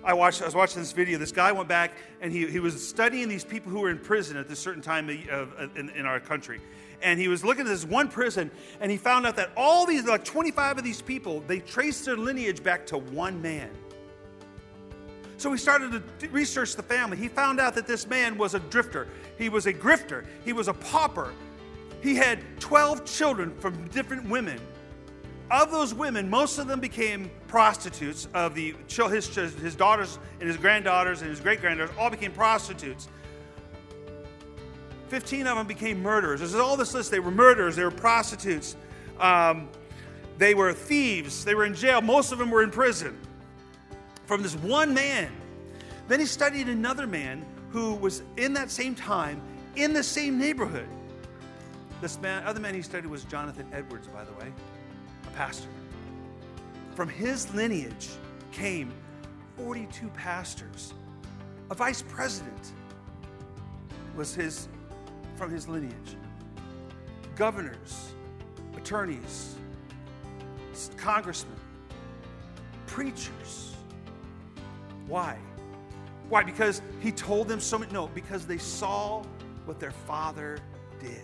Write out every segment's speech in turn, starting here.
I was watching this video. This guy went back and he was studying these people who were in prison at this certain time in our country. And he was looking at this one prison, and he found out that all these, like 25 of these people, they traced their lineage back to one man. So he started to research the family. He found out that this man was a drifter. He was a grifter. He was a pauper. He had 12 children from different women. Of those women, most of them became prostitutes. Of his daughters and his granddaughters and his great-granddaughters all became prostitutes. 15 of them became murderers. There's all this list. They were murderers. They were prostitutes. They were thieves. They were in jail. Most of them were in prison. From this one man. Then he studied another man who was in that same time in the same neighborhood. Other man he studied was Jonathan Edwards, by the way, a pastor. From his lineage came 42 pastors. A vice president was from his lineage. Governors, attorneys, congressmen, preachers. Why? Why? Because he told them so much? No, because they saw what their father did.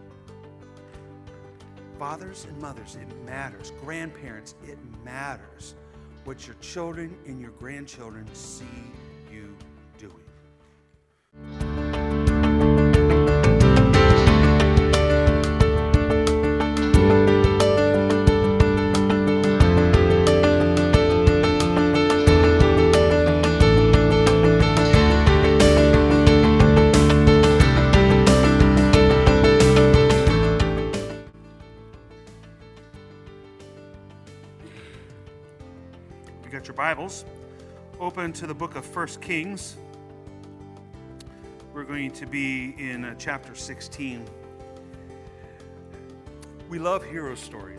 Fathers and mothers, it matters. Grandparents, it matters what your children and your grandchildren see you doing. Bibles, open to the book of 1 Kings. We're going to be in chapter 16. We love hero stories.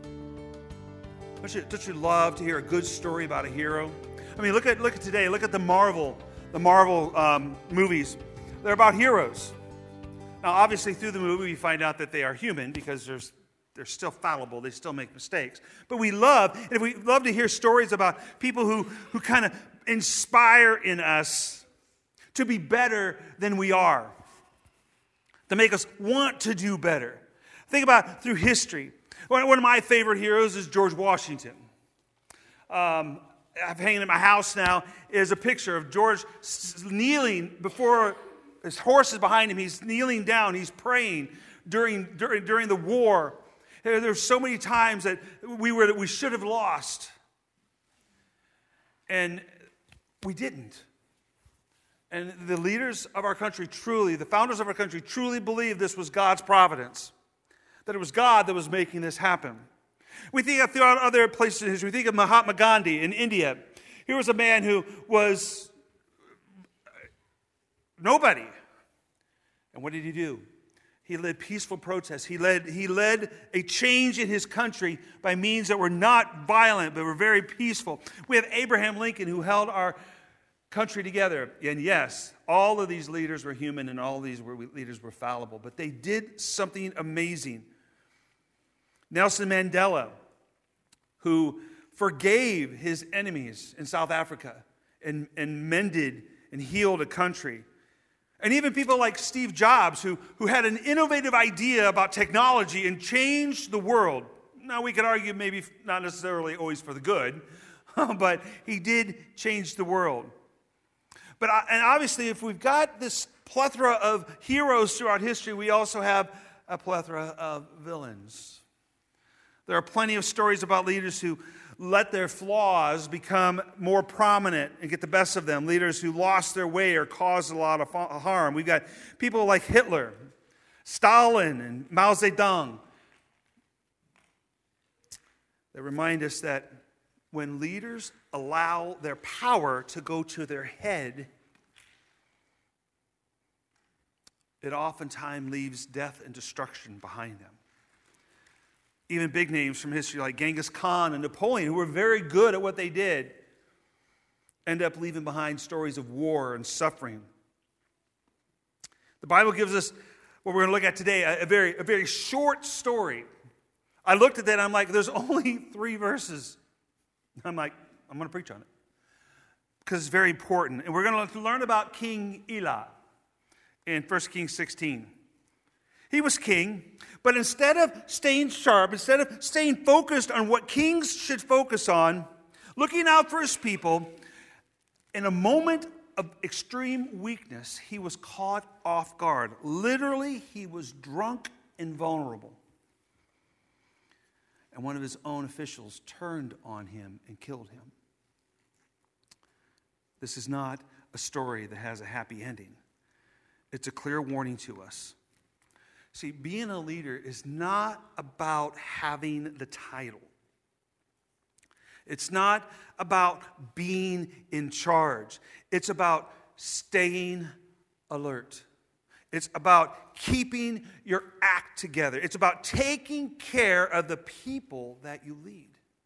Don't you love to hear a good story about a hero? I mean, look at today. Look at the Marvel movies. They're about heroes. Now, obviously, through the movie, we find out that they are human because they're still fallible. They still make mistakes. But we love to hear stories about people who kind of inspire in us to be better than we are, to make us want to do better. Think about through history. One of my favorite heroes is George Washington. I've hanging in my house now is a picture of George kneeling before his horse is behind him. He's kneeling down. He's praying during the war. There's so many times that we should have lost, and we didn't. And the leaders of our country the founders of our country truly believed this was God's providence, that it was God that was making this happen. We think of throughout other places in history. We think of Mahatma Gandhi in India. Here was a man who was nobody. And what did he do? He led peaceful protests. He led a change in his country by means that were not violent, but were very peaceful. We have Abraham Lincoln, who held our country together. And yes, all of these leaders were human, and all of these leaders were fallible. But they did something amazing. Nelson Mandela, who forgave his enemies in South Africa and mended and healed a country. And even people like Steve Jobs, who had an innovative idea about technology and changed the world. Now, we could argue maybe not necessarily always for the good, but he did change the world. And obviously, if we've got this plethora of heroes throughout history, we also have a plethora of villains. There are plenty of stories about leaders who let their flaws become more prominent and get the best of them. Leaders who lost their way or caused a lot of harm. We've got people like Hitler, Stalin, and Mao Zedong. They remind us that when leaders allow their power to go to their head, it oftentimes leaves death and destruction behind them. Even big names from history like Genghis Khan and Napoleon, who were very good at what they did, end up leaving behind stories of war and suffering. The Bible gives us what we're going to look at today, a very short story. I looked at that and I'm like, there's only 3 verses. I'm like, I'm going to preach on it. because it's very important. And we're going to learn about King Elah in 1 Kings 16. He was king, but instead of staying sharp, instead of staying focused on what kings should focus on, looking out for his people, in a moment of extreme weakness, he was caught off guard. Literally, he was drunk and vulnerable. And one of his own officials turned on him and killed him. This is not a story that has a happy ending. It's a clear warning to us. See, being a leader is not about having the title. It's not about being in charge. It's about staying alert. It's about keeping your act together. It's about taking care of the people that you lead.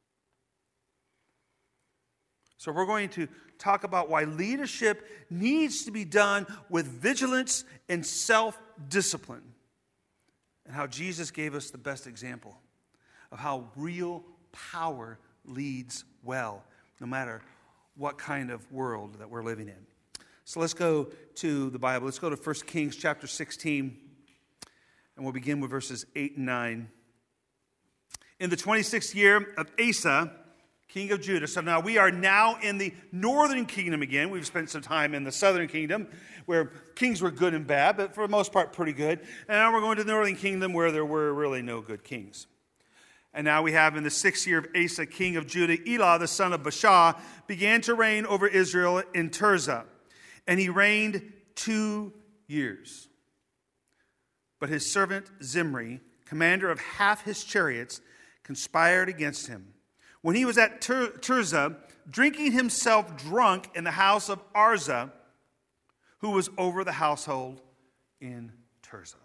So we're going to talk about why leadership needs to be done with vigilance and self-discipline, and how Jesus gave us the best example of how real power leads well, no matter what kind of world that we're living in. So let's go to the Bible. Let's go to 1 Kings chapter 16, and we'll begin with verses 8 and 9. In the 26th year of Asa, king of Judah. So now we are now in the northern kingdom again. We've spent some time in the southern kingdom where kings were good and bad, but for the most part pretty good. And now we're going to the northern kingdom where there were really no good kings. And now we have in the 6th year of Asa, king of Judah, Elah, the son of Baasha, began to reign over Israel in Tirzah. And he reigned 2 years. But his servant Zimri, commander of half his chariots, conspired against him. When he was at Tirzah, drinking himself drunk in the house of Arza, who was over the household in Tirzah.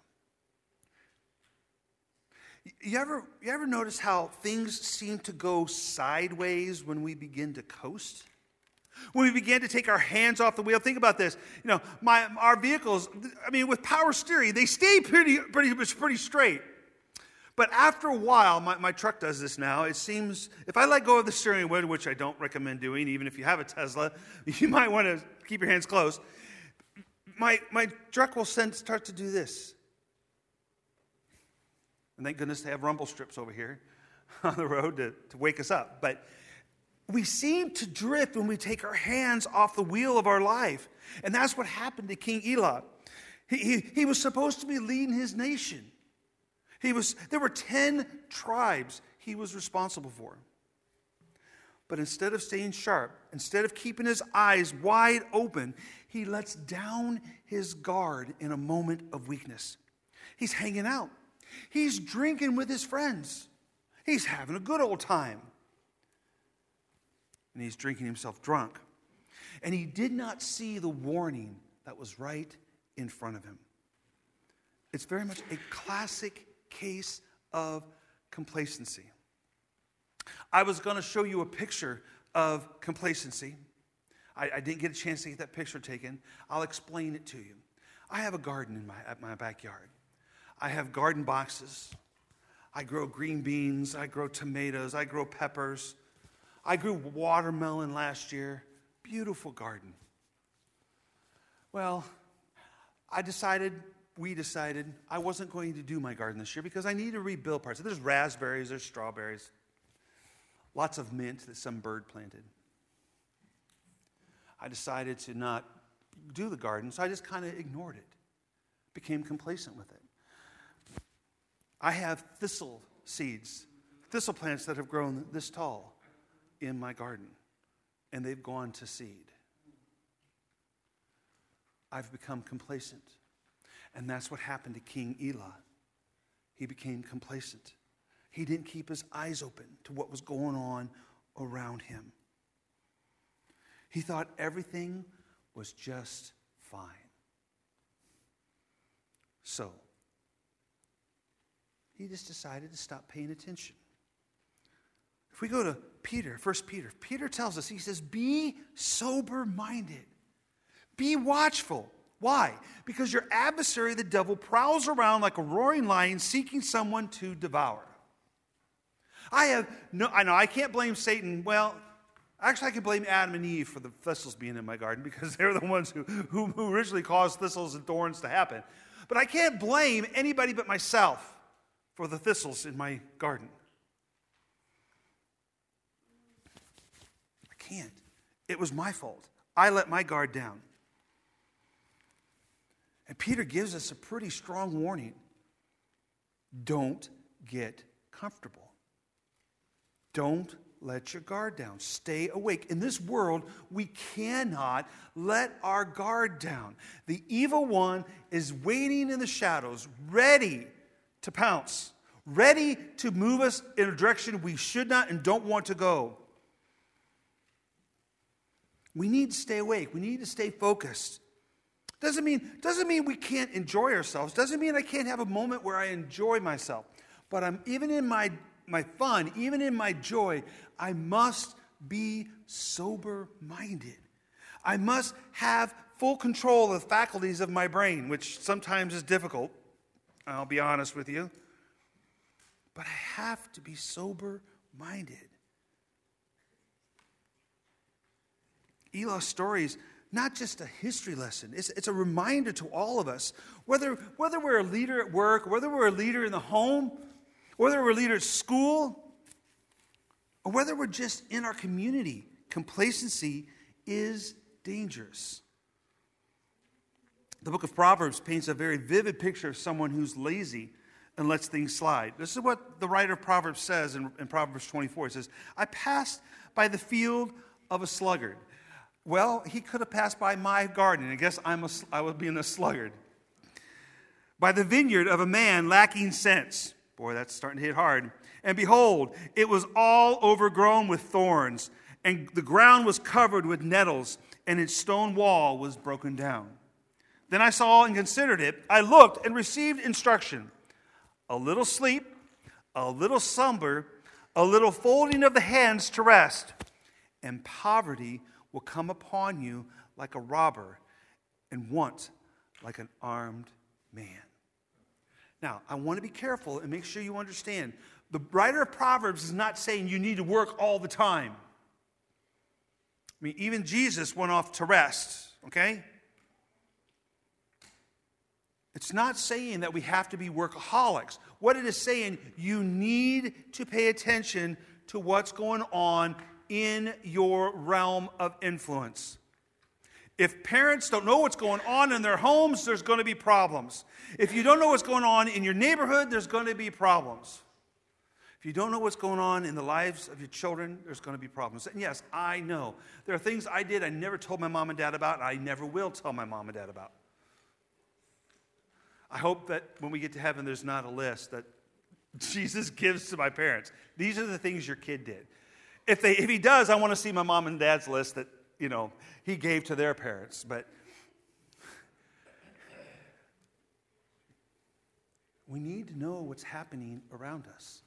You ever notice how things seem to go sideways when we begin to coast? When we begin to take our hands off the wheel? Think about this. Our vehicles, with power steering, they stay pretty straight. But after a while, my truck does this now. It seems, if I let go of the steering wheel, which I don't recommend doing, even if you have a Tesla, you might want to keep your hands closed. My truck will start to do this. And thank goodness they have rumble strips over here on the road to wake us up. But we seem to drift when we take our hands off the wheel of our life. And that's what happened to King Elah. He was supposed to be leading his nation. There were 10 tribes he was responsible for. But instead of staying sharp, instead of keeping his eyes wide open, he lets down his guard in a moment of weakness. He's hanging out. He's drinking with his friends. He's having a good old time. And he's drinking himself drunk. And he did not see the warning that was right in front of him. It's very much a classic case of complacency. I was going to show you a picture of complacency. I didn't get a chance to get that picture taken. I'll explain it to you. I have a garden at my backyard. I have garden boxes. I grow green beans. I grow tomatoes. I grow peppers. I grew watermelon last year. Beautiful garden. Well, we decided I wasn't going to do my garden this year because I need to rebuild parts. There's raspberries, there's strawberries, lots of mint that some bird planted. I decided to not do the garden, so I just kind of ignored it, became complacent with it. I have thistle seeds, thistle plants that have grown this tall in my garden, and they've gone to seed. I've become complacent. And that's what happened to King Elah. He became complacent. He didn't keep his eyes open to what was going on around him. He thought everything was just fine. So, he just decided to stop paying attention. If we go to Peter, 1 Peter, Peter tells us, he says, be sober-minded. Be watchful. Why? Because your adversary, the devil, prowls around like a roaring lion seeking someone to devour. I can't blame Satan. Well, Actually, I can blame Adam and Eve for the thistles being in my garden because they're the ones who originally caused thistles and thorns to happen. But I can't blame anybody but myself for the thistles in my garden. I can't. It was my fault. I let my guard down. And Peter gives us a pretty strong warning. Don't get comfortable. Don't let your guard down. Stay awake. In this world, we cannot let our guard down. The evil one is waiting in the shadows, ready to pounce, ready to move us in a direction we should not and don't want to go. We need to stay awake. We need to stay focused. Doesn't mean we can't enjoy ourselves. Doesn't mean I can't have a moment where I enjoy myself. But even in my fun, even in my joy, I must be sober-minded. I must have full control of the faculties of my brain, which sometimes is difficult. I'll be honest with you. But I have to be sober-minded. Elah's story is not just a history lesson. It's a reminder to all of us, whether we're a leader at work, whether we're a leader in the home, whether we're a leader at school, or whether we're just in our community, complacency is dangerous. The book of Proverbs paints a very vivid picture of someone who's lazy and lets things slide. This is what the writer of Proverbs says in Proverbs 24. He says, I passed by the field of a sluggard. Well, he could have passed by my garden. I guess I was being a sluggard. By the vineyard of a man lacking sense. Boy, that's starting to hit hard. And behold, it was all overgrown with thorns, and the ground was covered with nettles, and its stone wall was broken down. Then I saw and considered it. I looked and received instruction. A little sleep, a little slumber, a little folding of the hands to rest, and poverty will come upon you like a robber, and want like an armed man. Now, I want to be careful and make sure you understand. The writer of Proverbs is not saying you need to work all the time. I mean, even Jesus went off to rest, okay? It's not saying that we have to be workaholics. What it is saying, you need to pay attention to what's going on in your realm of influence. If parents don't know what's going on in their homes, there's going to be problems. If you don't know what's going on in your neighborhood, there's going to be problems. If you don't know what's going on in the lives of your children, there's going to be problems. And yes, I know. There are things I did I never told my mom and dad about, and I never will tell my mom and dad about. I hope that when we get to heaven, there's not a list that Jesus gives to my parents. These are the things your kid did. If he does, I want to see my mom and dad's list that, he gave to their parents. But we need to know what's happening around us.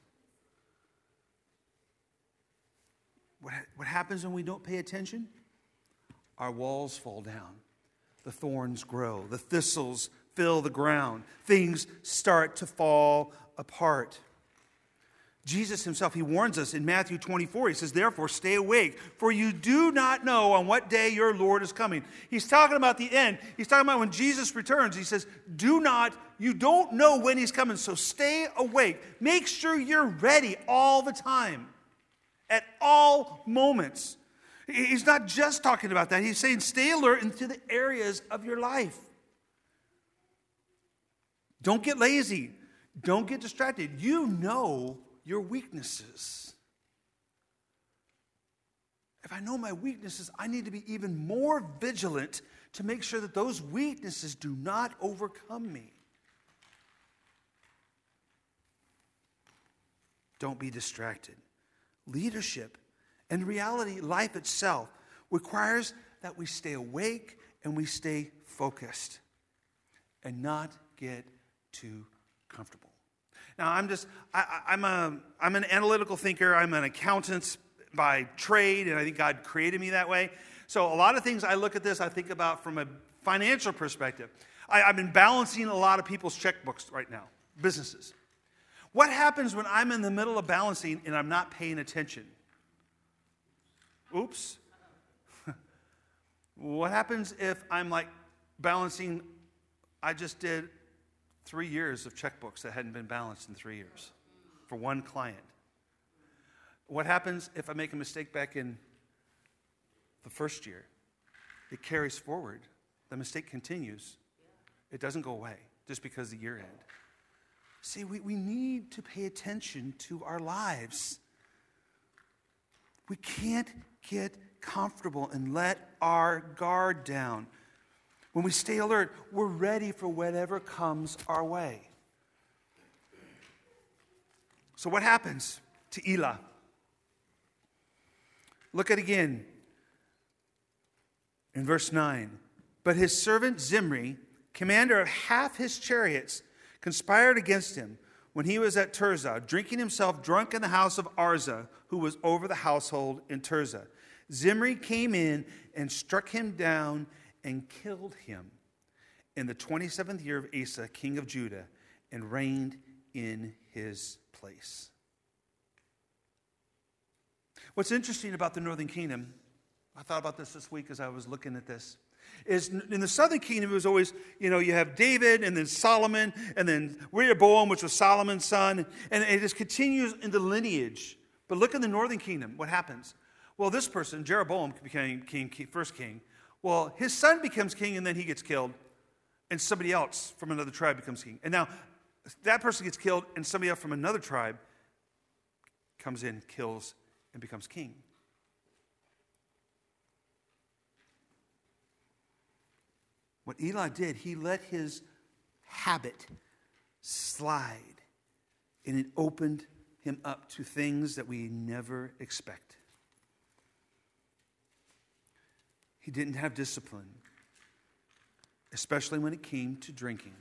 What happens when we don't pay attention? Our walls fall down. The thorns grow. The thistles fill the ground. Things start to fall apart. Jesus himself, he warns us in Matthew 24. He says, therefore, stay awake, for you do not know on what day your Lord is coming. He's talking about the end. He's talking about when Jesus returns. He says, you don't know when he's coming, so stay awake. Make sure you're ready all the time, at all moments. He's not just talking about that. He's saying stay alert into the areas of your life. Don't get lazy. Don't get distracted. You know your weaknesses. If I know my weaknesses, I need to be even more vigilant to make sure that those weaknesses do not overcome me. Don't be distracted. Leadership and reality, life itself, requires that we stay awake and we stay focused and not get too comfortable. Now, I'm an analytical thinker. I'm an accountant by trade, and I think God created me that way. So a lot of things I look at this, I think about from a financial perspective. I've been balancing a lot of people's checkbooks right now, businesses. What happens when I'm in the middle of balancing and I'm not paying attention? Oops. What happens if I'm like balancing, I just did 3 years of checkbooks that hadn't been balanced in 3 years for one client? What happens if I make a mistake back in the first year? It carries forward. The mistake continues. It doesn't go away just because the year end. See, we need to pay attention to our lives. We can't get comfortable and let our guard down. When we stay alert, we're ready for whatever comes our way. So what happens to Elah? Look at again in verse 9. But his servant Zimri, commander of half his chariots, conspired against him when he was at Tirzah, drinking himself drunk in the house of Arza, who was over the household in Tirzah. Zimri came in and struck him down and killed him in the 27th year of Asa, king of Judah, and reigned in his place. What's interesting about the northern kingdom, I thought about this week as I was looking at this, is in the southern kingdom it was always, you have David and then Solomon and then Rehoboam, which was Solomon's son, and it just continues in the lineage. But look in the northern kingdom, what happens? Well, this person, Jeroboam, became first king. Well, his son becomes king and then he gets killed, and somebody else from another tribe becomes king. And now that person gets killed and somebody else from another tribe comes in, kills, and becomes king. What Eli did, he let his habit slide, and it opened him up to things that we never expect. He didn't have discipline, especially when it came to drinking.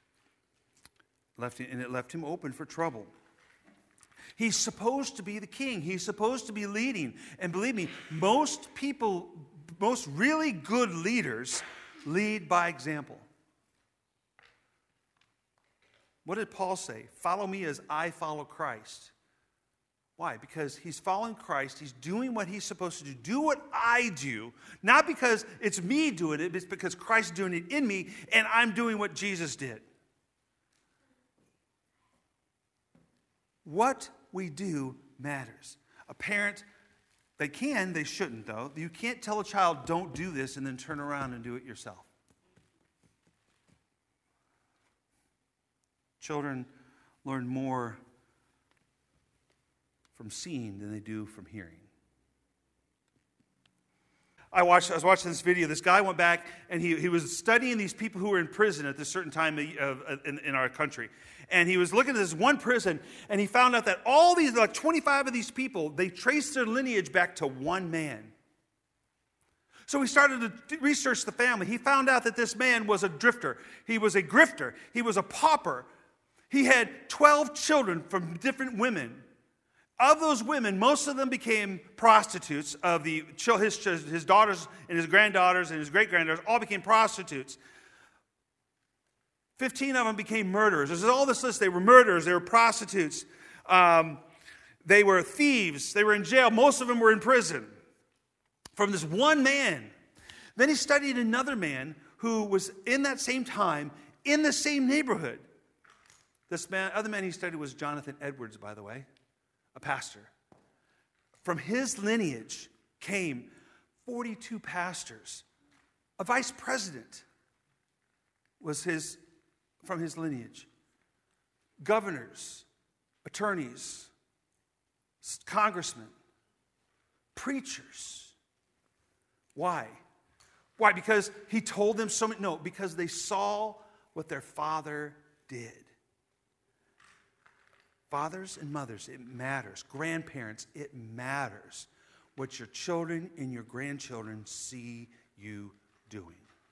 It left him open for trouble. He's supposed to be the king. He's supposed to be leading. And believe me, most really good leaders lead by example. What did Paul say? Follow me as I follow Christ. Why? Because he's following Christ. He's doing what he's supposed to do. Do what I do. Not because it's me doing it, but it's because Christ's doing it in me, and I'm doing what Jesus did. What we do matters. A parent, they shouldn't though. You can't tell a child, don't do this, and then turn around and do it yourself. Children learn more from seeing than they do from hearing. I was watching this video. This guy went back and he was studying these people who were in prison at this certain time in our country. And he was looking at this one prison, and he found out that all these, like 25 of these people, they traced their lineage back to one man. So he started to research the family. He found out that this man was a drifter. He was a grifter. He was a pauper. He had 12 children from different women. Of those women, most of them became prostitutes. His daughters and his granddaughters and his great-granddaughters all became prostitutes. 15 of them became murderers. There's all this list. They were murderers. They were prostitutes. They were thieves. They were in jail. Most of them were in prison from this one man. Then he studied another man who was in that same time in the same neighborhood. Other man he studied was Jonathan Edwards, by the way, a pastor. From his lineage came 42 pastors. A vice president was from his lineage. Governors, attorneys, congressmen, preachers. Why? Why? Because he told them so many? No, because they saw what their father did. Fathers and mothers, it matters. Grandparents, it matters what your children and your grandchildren see you doing.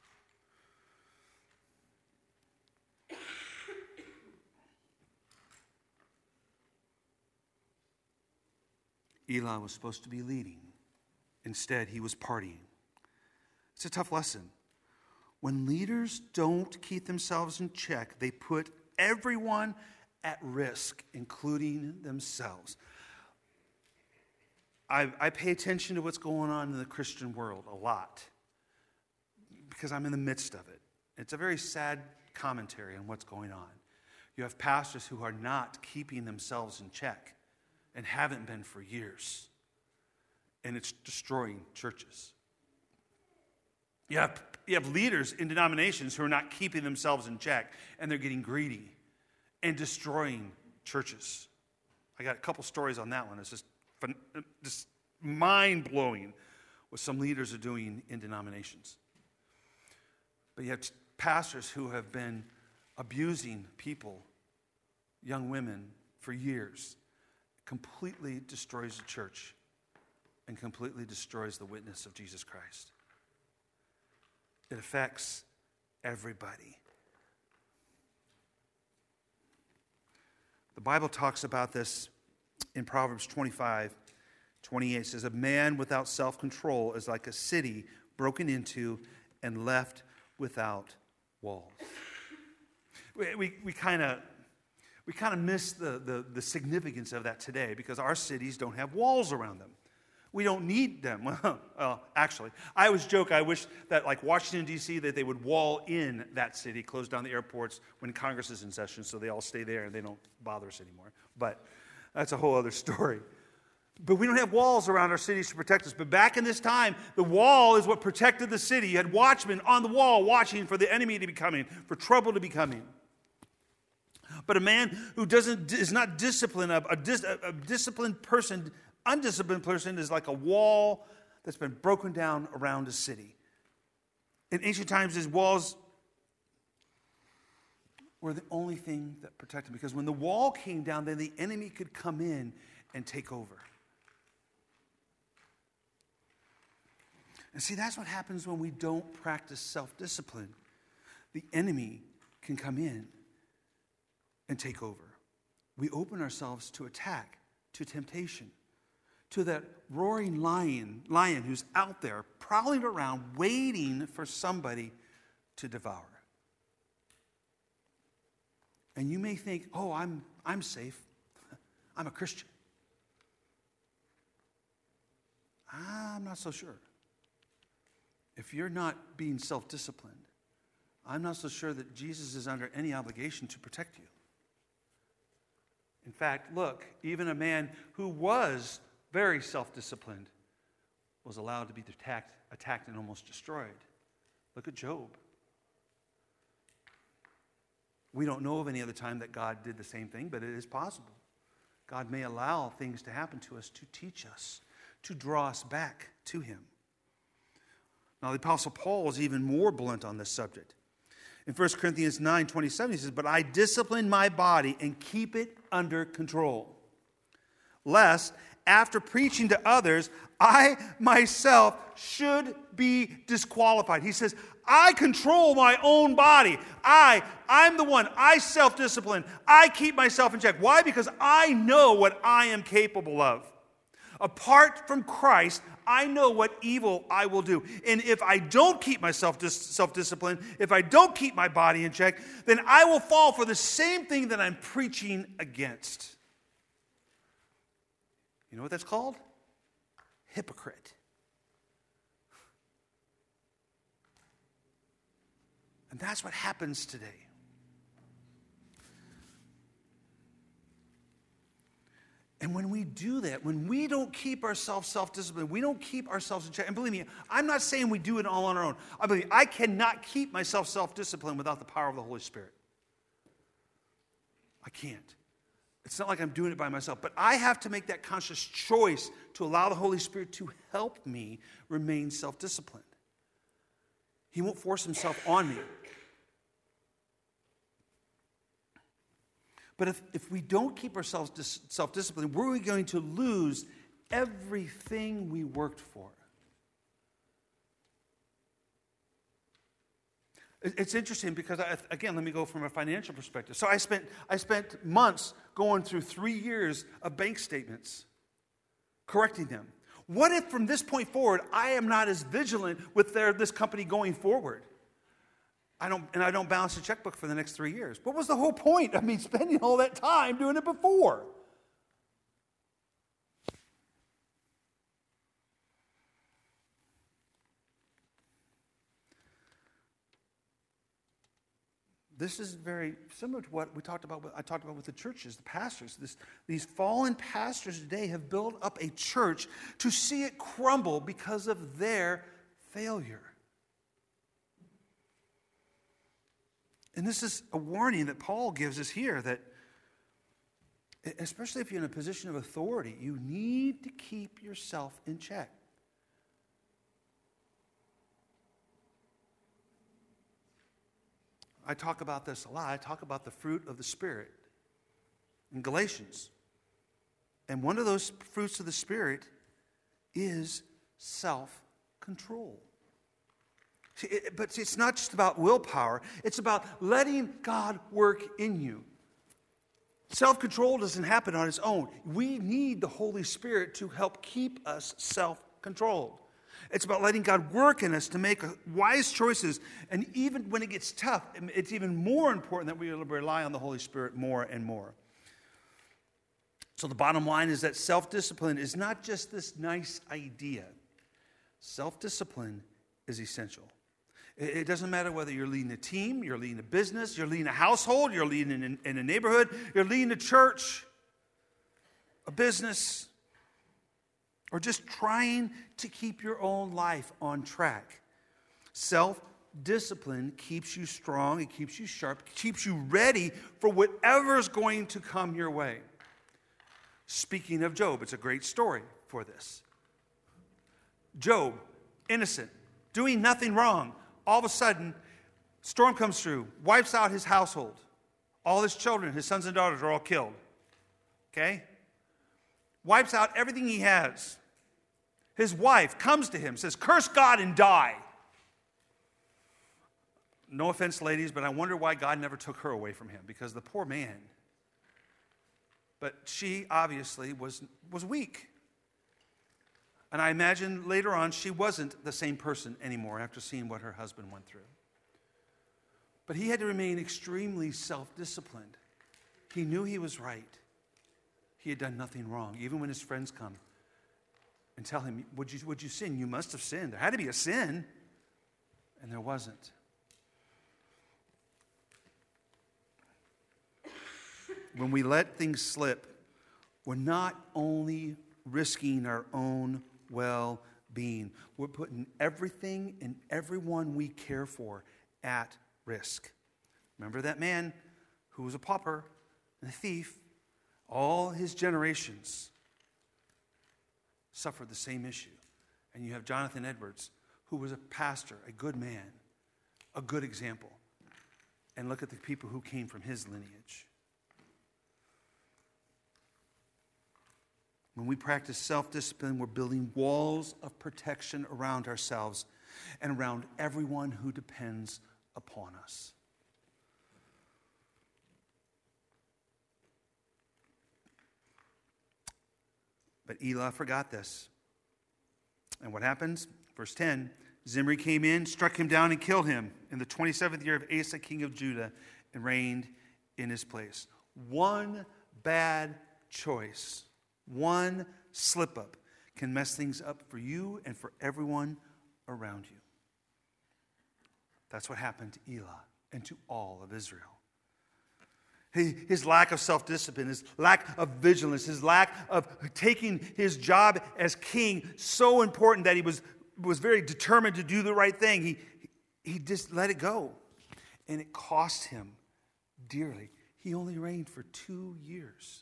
Eli was supposed to be leading. Instead, he was partying. It's a tough lesson. When leaders don't keep themselves in check, they put everyone at risk, including themselves. I pay attention to what's going on in the Christian world a lot because I'm in the midst of it. It's a very sad commentary on what's going on. You have pastors who are not keeping themselves in check and haven't been for years. And it's destroying churches. You have leaders in denominations who are not keeping themselves in check, and they're getting greedy and destroying churches. I got a couple stories on that one. It's just mind-blowing what some leaders are doing in denominations. But you have pastors who have been abusing people, young women, for years. It completely destroys the church and completely destroys the witness of Jesus Christ. It affects everybody. The Bible talks about this in Proverbs 25:28. It says, a man without self-control is like a city broken into and left without walls. We kind of miss the significance of that today because our cities don't have walls around them. We don't need them. Well, actually, I always joke, I wish that like Washington, D.C., that they would wall in that city, close down the airports when Congress is in session so they all stay there and they don't bother us anymore. But that's a whole other story. But we don't have walls around our cities to protect us. But back in this time, the wall is what protected the city. You had watchmen on the wall watching for the enemy to be coming, for trouble to be coming. But a man who is not disciplined, a disciplined person, undisciplined person is like a wall that's been broken down around a city. In ancient times, these walls were the only thing that protected, because when the wall came down, then the enemy could come in and take over. And see, that's what happens when we don't practice self-discipline. The enemy can come in and take over. We open ourselves to attack, to temptation, to that roaring lion who's out there prowling around waiting for somebody to devour. And you may think, oh, I'm safe. I'm a Christian. I'm not so sure. If you're not being self-disciplined, I'm not so sure that Jesus is under any obligation to protect you. In fact, look, even a man who was very self-disciplined was allowed to be attacked and almost destroyed. Look at Job. We don't know of any other time that God did the same thing, but it is possible. God may allow things to happen to us to teach us, to draw us back to Him. Now, the Apostle Paul is even more blunt on this subject. In 1 Corinthians 9:27, he says, but I discipline my body and keep it under control, lest after preaching to others, I myself should be disqualified. He says, I control my own body. I'm the one. I self-discipline. I keep myself in check. Why? Because I know what I am capable of. Apart from Christ, I know what evil I will do. And if I don't keep myself self-disciplined, if I don't keep my body in check, then I will fall for the same thing that I'm preaching against. You know what that's called? Hypocrite. And that's what happens today. And when we do that, when we don't keep ourselves self-disciplined, we don't keep ourselves in check. And believe me, I'm not saying we do it all on our own. I believe I cannot keep myself self-disciplined without the power of the Holy Spirit. I can't. It's not like I'm doing it by myself, but I have to make that conscious choice to allow the Holy Spirit to help me remain self-disciplined. He won't force himself on me. But if we don't keep ourselves self-disciplined, we're going to lose everything we worked for. It's interesting because, again, let me go from a financial perspective. So I spent months going through 3 years of bank statements, correcting them. What if from this point forward, I am not as vigilant with this company going forward? I don't balance the checkbook for the next 3 years. What was the whole point of me spending all that time doing it before? This is very similar to what I talked about with the churches, the pastors. These fallen pastors today have built up a church to see it crumble because of their failure. And this is a warning that Paul gives us here, that especially if you're in a position of authority, you need to keep yourself in check. I talk about this a lot. I talk about the fruit of the Spirit in Galatians. And one of those fruits of the Spirit is self-control. But it's not just about willpower. It's about letting God work in you. Self-control doesn't happen on its own. We need the Holy Spirit to help keep us self-controlled. It's about letting God work in us to make wise choices. And even when it gets tough, it's even more important that we rely on the Holy Spirit more and more. So the bottom line is that self-discipline is not just this nice idea. Self-discipline is essential. It doesn't matter whether you're leading a team, you're leading a business, you're leading a household, you're leading in a neighborhood, you're leading a church, a business, or just trying to keep your own life on track. Self-discipline keeps you strong, it keeps you sharp, it keeps you ready for whatever is going to come your way. Speaking of Job, it's a great story for this. Job, innocent, doing nothing wrong. All of a sudden, storm comes through, wipes out his household. All his children, his sons and daughters are all killed. Okay? Wipes out everything he has. His wife comes to him, says, "Curse God and die." No offense, ladies, but I wonder why God never took her away from him, because the poor man. But she obviously was weak. And I imagine later on she wasn't the same person anymore after seeing what her husband went through. But he had to remain extremely self-disciplined. He knew he was right. He had done nothing wrong. Even when his friends come and tell him, would you sin? You must have sinned. There had to be a sin. And there wasn't. When we let things slip, we're not only risking our own well-being, we're putting everything and everyone we care for at risk. Remember that man who was a pauper and a thief? All his generations suffered the same issue. And you have Jonathan Edwards, who was a pastor, a good man, a good example. And look at the people who came from his lineage. When we practice self-discipline, we're building walls of protection around ourselves and around everyone who depends upon us. But Elah forgot this. And what happens? Verse 10, Zimri came in, struck him down, and killed him in the 27th year of Asa, king of Judah, and reigned in his place. One bad choice, one slip-up can mess things up for you and for everyone around you. That's what happened to Elah and to all of Israel. His lack of self-discipline, his lack of vigilance, his lack of taking his job as king so important that he was very determined to do the right thing. He just let it go. And it cost him dearly. He only reigned for 2 years.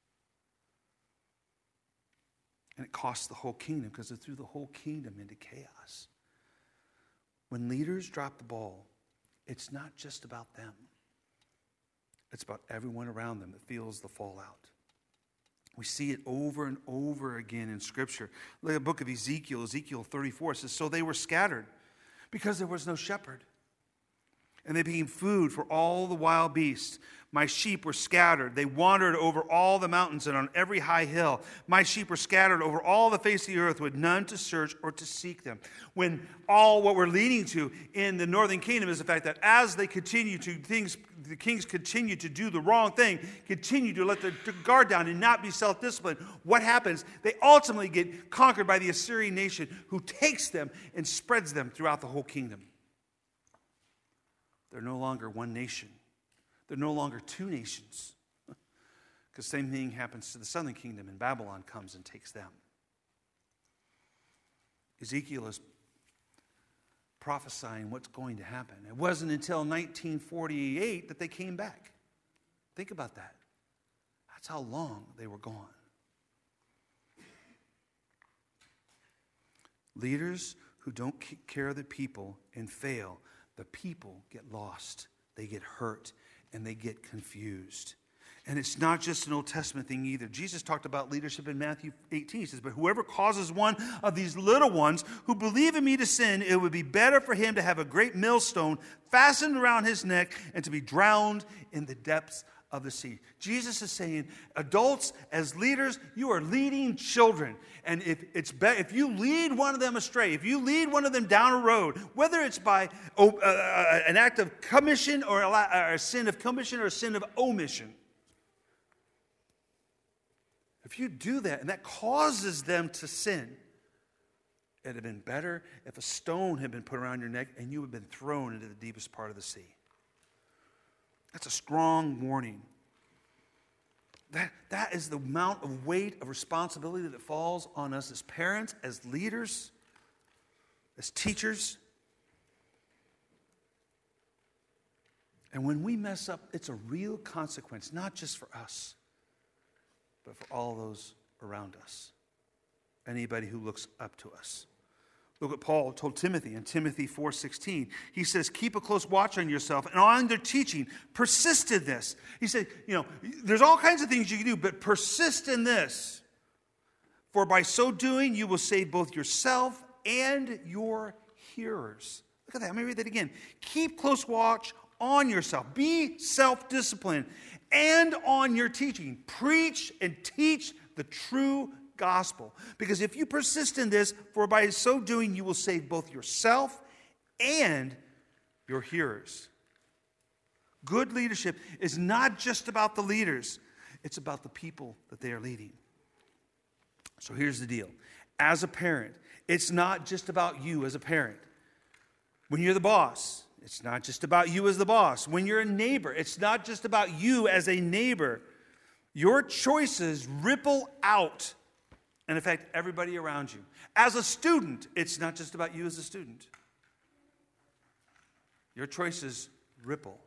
And it cost the whole kingdom because it threw the whole kingdom into chaos. When leaders drop the ball, it's not just about them. It's about everyone around them that feels the fallout. We see it over and over again in Scripture. Look at the book of Ezekiel, Ezekiel 34. It says, "So they were scattered because there was no shepherd. And they became food for all the wild beasts. My sheep were scattered. They wandered over all the mountains and on every high hill. My sheep were scattered over all the face of the earth with none to search or to seek them." When all what we're leading to in the northern kingdom is the fact that as they continue to the kings continue to do the wrong thing, continue to let their guard down and not be self-disciplined, what happens? They ultimately get conquered by the Assyrian nation, who takes them and spreads them throughout the whole kingdom. They're no longer one nation. They're no longer two nations. Because the same thing happens to the southern kingdom, and Babylon comes and takes them. Ezekiel is prophesying what's going to happen. It wasn't until 1948 that they came back. Think about that. That's how long they were gone. Leaders who don't take care of the people and fail, the people get lost, they get hurt, and they get confused. And it's not just an Old Testament thing either. Jesus talked about leadership in Matthew 18. He says, but whoever causes one of these little ones who believe in me to sin, it would be better for him to have a great millstone fastened around his neck and to be drowned in the depths of the sea. Jesus is saying, adults, as leaders, you are leading children. And if you lead one of them astray, if you lead one of them down a road, whether it's by an act of commission or a sin of commission or a sin of omission, if you do that and that causes them to sin, it would have been better if a stone had been put around your neck and you had been thrown into the deepest part of the sea. That's a strong warning. That is the amount of weight of responsibility that falls on us as parents, as leaders, as teachers. And when we mess up, it's a real consequence, not just for us, but for all those around us. Anybody who looks up to us. Look what Paul told Timothy in Timothy 4:16. He says, keep a close watch on yourself and on their teaching. Persist in this. He said, there's all kinds of things you can do, but persist in this. For by so doing, you will save both yourself and your hearers. Look at that. Let me read that again. Keep close watch on yourself. Be self-disciplined and on your teaching. Preach and teach the true gospel. Because if you persist in this, for by so doing you will save both yourself and your hearers. Good leadership is not just about the leaders. It's about the people that they are leading. So here's the deal. As a parent, it's not just about you as a parent. When you're the boss, it's not just about you as the boss. When you're a neighbor, it's not just about you as a neighbor. Your choices ripple out and affect everybody around you. As a student, it's not just about you as a student. Your choices ripple.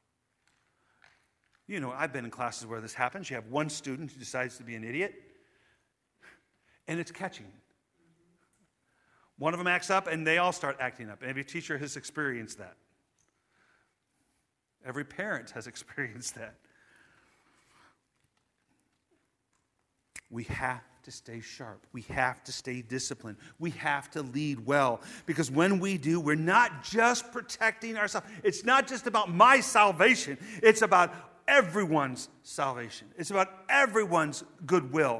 I've been in classes where this happens. You have one student who decides to be an idiot, and it's catching. One of them acts up, and they all start acting up. Every teacher has experienced that. Every parent has experienced that. We have to stay sharp. We have to stay disciplined. We have to lead well. Because when we do, we're not just protecting ourselves. It's not just about my salvation. It's about everyone's salvation. It's about everyone's goodwill.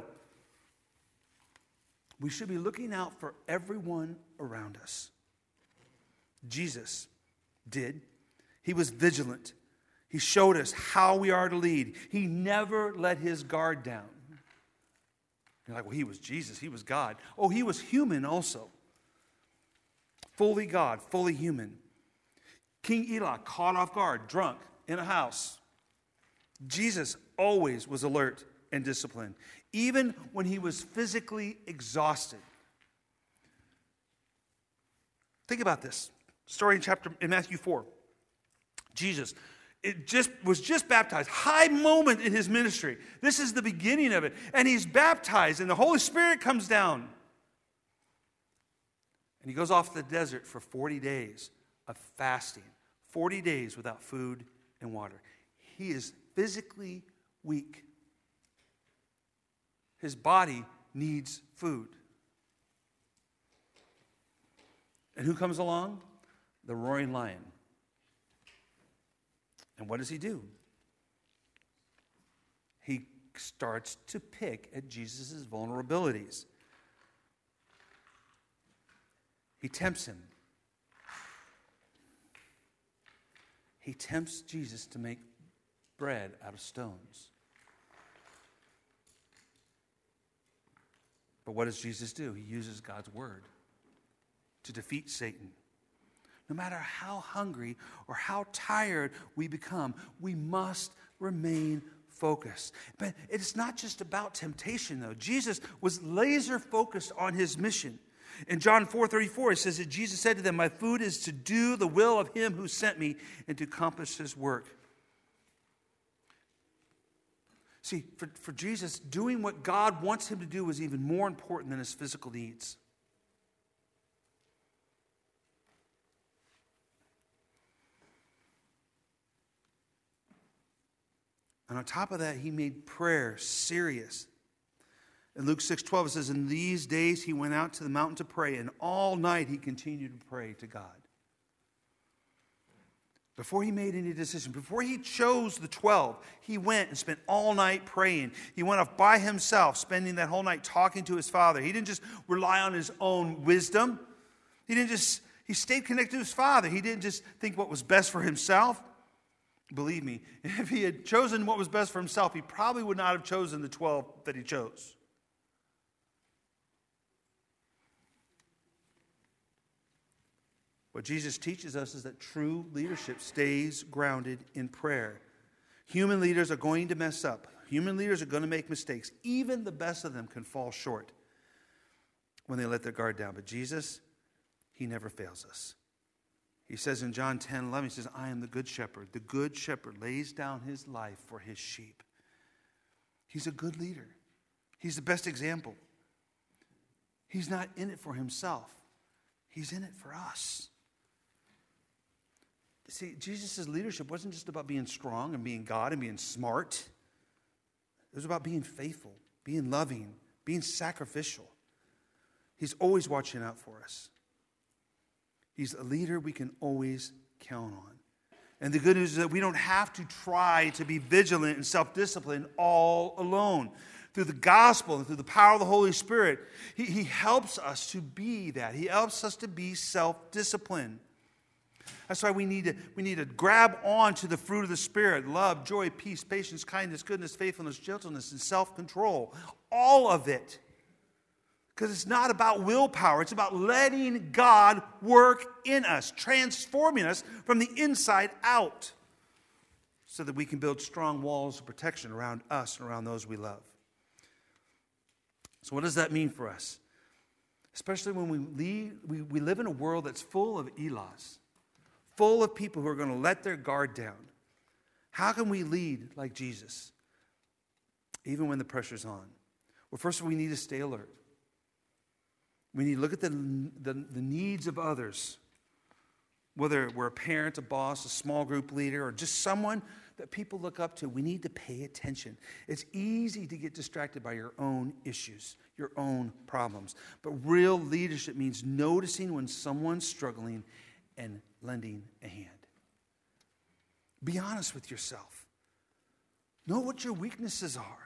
We should be looking out for everyone around us. Jesus did. He was vigilant. He showed us how we are to lead. He never let his guard down. You're like, well, he was Jesus. He was God. Oh, he was human also. Fully God, fully human. King Eli, caught off guard, drunk, in a house. Jesus always was alert and disciplined, even when he was physically exhausted. Think about this. Story in Matthew 4. Jesus was just baptized. High moment in his ministry. This is the beginning of it. And he's baptized and the Holy Spirit comes down. And he goes off to the desert for 40 days of fasting. 40 days without food and water. He is physically weak. His body needs food. And who comes along? The roaring lion. And what does he do? He starts to pick at Jesus' vulnerabilities. He tempts him. He tempts Jesus to make bread out of stones. But what does Jesus do? He uses God's word to defeat Satan, no matter how hungry or how tired we become, we must remain focused. But it's not just about temptation, though. Jesus was laser focused on his mission. In John 4:34, it says that Jesus said to them, "My food is to do the will of him who sent me and to accomplish his work." See, for Jesus, doing what God wants him to do was even more important than his physical needs. And on top of that, he made prayer serious. In Luke 6:12, it says, "In these days he went out to the mountain to pray, and all night he continued to pray to God." Before he made any decision, before he chose the 12, he went and spent all night praying. He went off by himself, spending that whole night talking to his Father. He didn't just rely on his own wisdom. He stayed connected to his Father. He didn't just think what was best for himself. Believe me, if he had chosen what was best for himself, he probably would not have chosen the 12 that he chose. What Jesus teaches us is that true leadership stays grounded in prayer. Human leaders are going to mess up. Human leaders are going to make mistakes. Even the best of them can fall short when they let their guard down. But Jesus, he never fails us. He says in John 10:11, he says, "I am the good shepherd. The good shepherd lays down his life for his sheep." He's a good leader. He's the best example. He's not in it for himself. He's in it for us. See, Jesus' leadership wasn't just about being strong and being God and being smart. It was about being faithful, being loving, being sacrificial. He's always watching out for us. He's a leader we can always count on. And the good news is that we don't have to try to be vigilant and self-disciplined all alone. Through the gospel and through the power of the Holy Spirit, He helps us to be that. He helps us to be self-disciplined. That's why we need to grab on to the fruit of the Spirit: love, joy, peace, patience, kindness, goodness, faithfulness, gentleness, and self-control. All of it. Because it's not about willpower. It's about letting God work in us, transforming us from the inside out, so that we can build strong walls of protection around us and around those we love. So what does that mean for us? Especially when we live in a world that's full of Elas, full of people who are going to let their guard down. How can we lead like Jesus, even when the pressure's on? Well, first of all, we need to stay alert. We need to look at the needs of others, whether we're a parent, a boss, a small group leader, or just someone that people look up to. We need to pay attention. It's easy to get distracted by your own issues, your own problems. But real leadership means noticing when someone's struggling and lending a hand. Be honest with yourself. Know what your weaknesses are.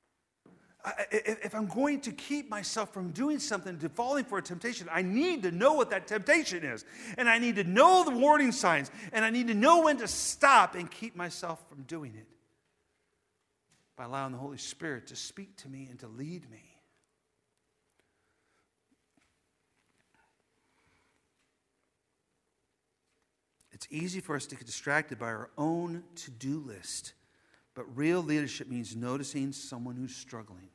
If I'm going to keep myself from doing something, to falling for a temptation, I need to know what that temptation is. And I need to know the warning signs. And I need to know when to stop and keep myself from doing it, by allowing the Holy Spirit to speak to me and to lead me. It's easy for us to get distracted by our own to-do list. But real leadership means noticing someone who's struggling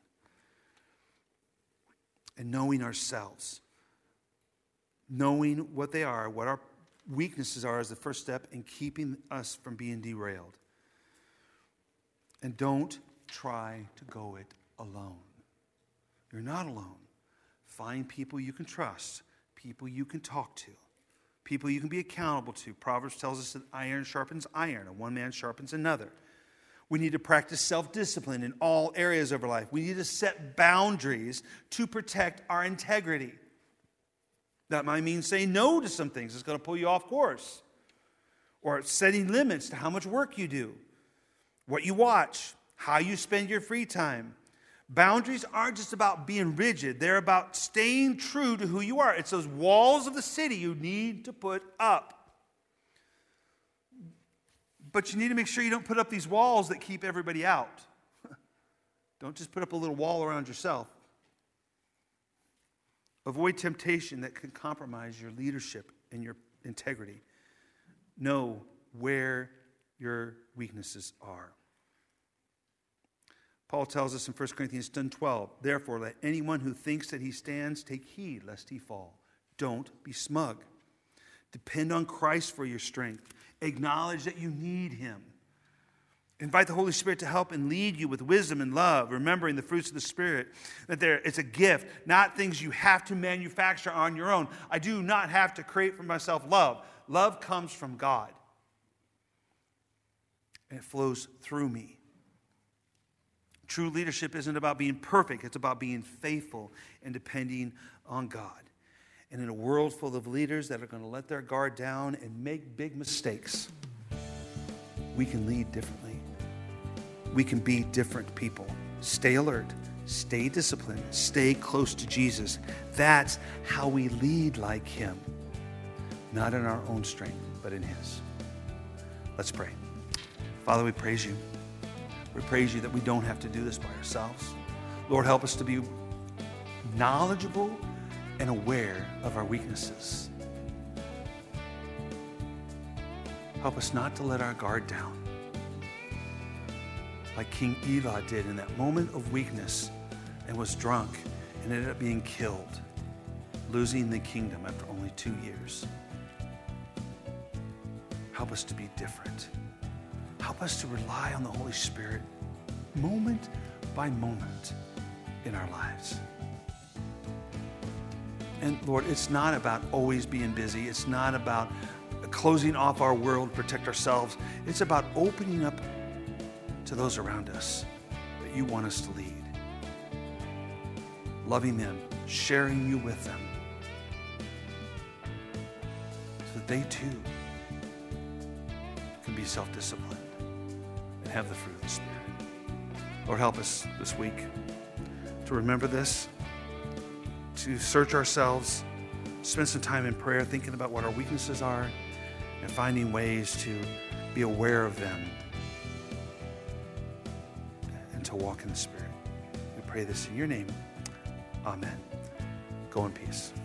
and knowing ourselves. Knowing what they are, what our weaknesses are, is the first step in keeping us from being derailed. And don't try to go it alone. You're not alone. Find people you can trust, people you can talk to, people you can be accountable to. Proverbs tells us that iron sharpens iron, and one man sharpens another. We need to practice self-discipline in all areas of our life. We need to set boundaries to protect our integrity. That might mean saying no to some things that's going to pull you off course. Or setting limits to how much work you do, what you watch, how you spend your free time. Boundaries aren't just about being rigid. They're about staying true to who you are. It's those walls of the city you need to put up. But you need to make sure you don't put up these walls that keep everybody out. Don't just put up a little wall around yourself. Avoid temptation that can compromise your leadership and integrity. Know where your weaknesses are. Paul tells us in 1 Corinthians 10:12, therefore, let anyone who thinks that he stands take heed lest he fall. Don't be smug. Depend on Christ for your strength. Acknowledge that you need him. Invite the Holy Spirit to help and lead you with wisdom and love, remembering the fruits of the Spirit, that it's a gift, not things you have to manufacture on your own. I do not have to create for myself love. Love comes from God, and it flows through me. True leadership isn't about being perfect. It's about being faithful and depending on God. And in a world full of leaders that are going to let their guard down and make big mistakes, we can lead differently. We can be different people. Stay alert. Stay disciplined. Stay close to Jesus. That's how we lead like him. Not in our own strength, but in his. Let's pray. Father, we praise you. We praise you that we don't have to do this by ourselves. Lord, help us to be knowledgeable and aware of our weaknesses. Help us not to let our guard down, like King Elah did in that moment of weakness and was drunk and ended up being killed, losing the kingdom after only 2 years. Help us to be different. Help us to rely on the Holy Spirit moment by moment in our lives. And Lord, it's not about always being busy. It's not about closing off our world to protect ourselves. It's about opening up to those around us that you want us to lead. Loving them, sharing you with them, so that they too can be self-disciplined and have the fruit of the Spirit. Lord, help us this week to remember this, to search ourselves, spend some time in prayer, thinking about what our weaknesses are, and finding ways to be aware of them and to walk in the Spirit. We pray this in your name. Amen. Go in peace.